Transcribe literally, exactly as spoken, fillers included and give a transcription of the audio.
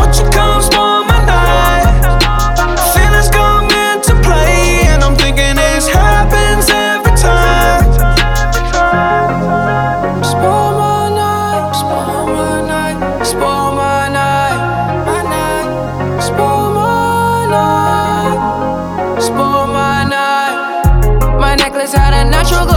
Won't you come spoil my night? Feelings come into play, and I'm thinking this happens every time. Spoil my night, spoil my night, spoil my night, my night. Spoil my night, spoil my night. My necklace had a natural glow.